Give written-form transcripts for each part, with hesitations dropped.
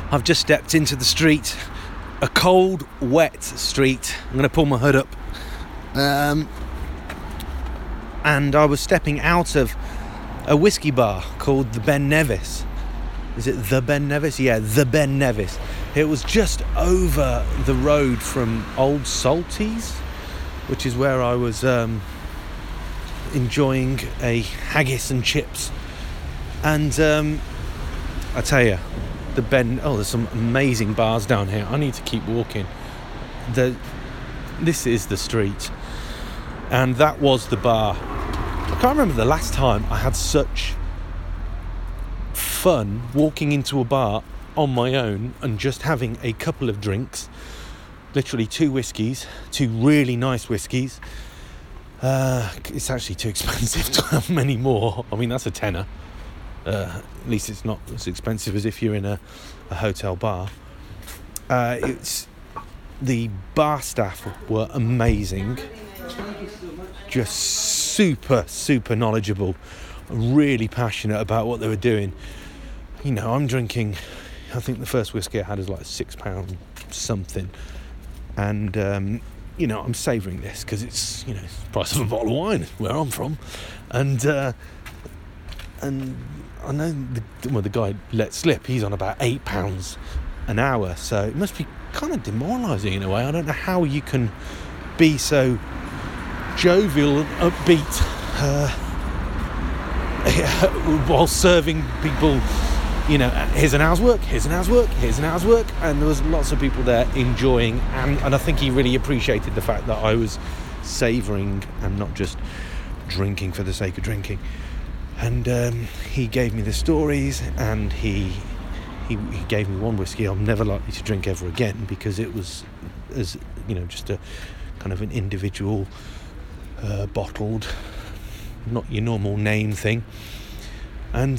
I've just stepped into the street, a cold, wet street. I'm going to pull my hood up. And I was stepping out of a whiskey bar called the Ben Nevis. Is it the Ben Nevis? Yeah, the Ben Nevis. It was just over the road from Old Salties, which is where I was enjoying a haggis and chips. And I tell you, the Ben... there's some amazing bars down here. I need to keep walking. This is the street. And that was the bar. I can't remember the last time I had such fun walking into a bar on my own and just having a couple of drinks. Literally 2 whiskies, 2 really nice whiskies. It's actually too expensive to have many more. I mean, that's a tenner. At least it's not as expensive as if you're in a hotel bar. It's the bar staff were amazing, just super knowledgeable, really passionate about what they were doing. You know, I'm drinking, I think the first whiskey I had is like £6 something, and I'm savouring this because it's, it's the price of a bottle of wine where I'm from, and I know the guy let slip, he's on about £8 an hour, so it must be kind of demoralising in a way. I don't know how you can be so jovial and upbeat while serving people, here's an hour's work, here's an hour's work, here's an hour's work, and there was lots of people there enjoying, and I think he really appreciated the fact that I was savouring and not just drinking for the sake of drinking. And he gave me the stories, and he gave me one whiskey I'm never likely to drink ever again, because it was, just a kind of an individual bottled, not your normal name thing. And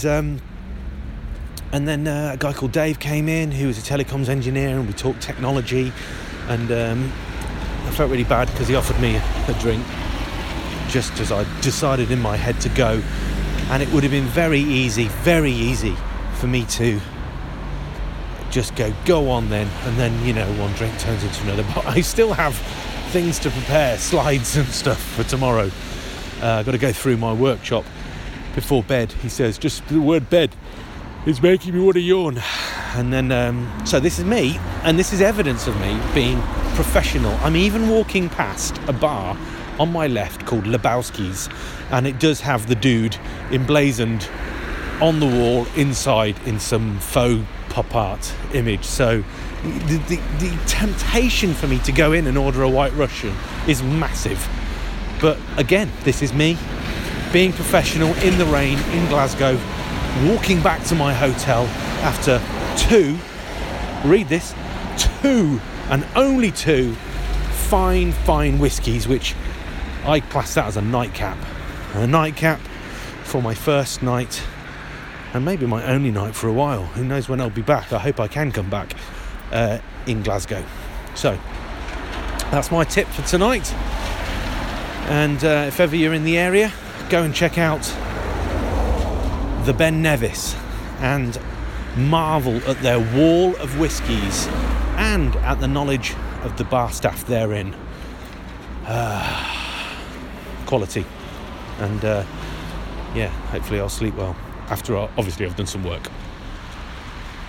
then a guy called Dave came in, who was a telecoms engineer, and we talked technology, and I felt really bad because he offered me a drink just as I decided in my head to go. And it would have been very easy for me to just go on then. And then, one drink turns into another. But I still have things to prepare, slides and stuff for tomorrow. I've got to go through my workshop before bed. He says, just the word bed is making me want to yawn. And then, so this is me, and this is evidence of me being professional. I'm even walking past a bar on my left called Lebowski's, and it does have the dude emblazoned on the wall inside in some faux pop art image. So the temptation for me to go in and order a White Russian is massive. But again, this is me being professional in the rain in Glasgow, walking back to my hotel after 2 and only 2 fine whiskies, which I class that as a nightcap for my first night, and maybe my only night for a while. Who knows when I'll be back? I hope I can come back in Glasgow. So that's my tip for tonight. And if ever you're in the area, go and check out the Ben Nevis and marvel at their wall of whiskies and at the knowledge of the bar staff therein. Quality. And hopefully I'll sleep well after obviously I've done some work.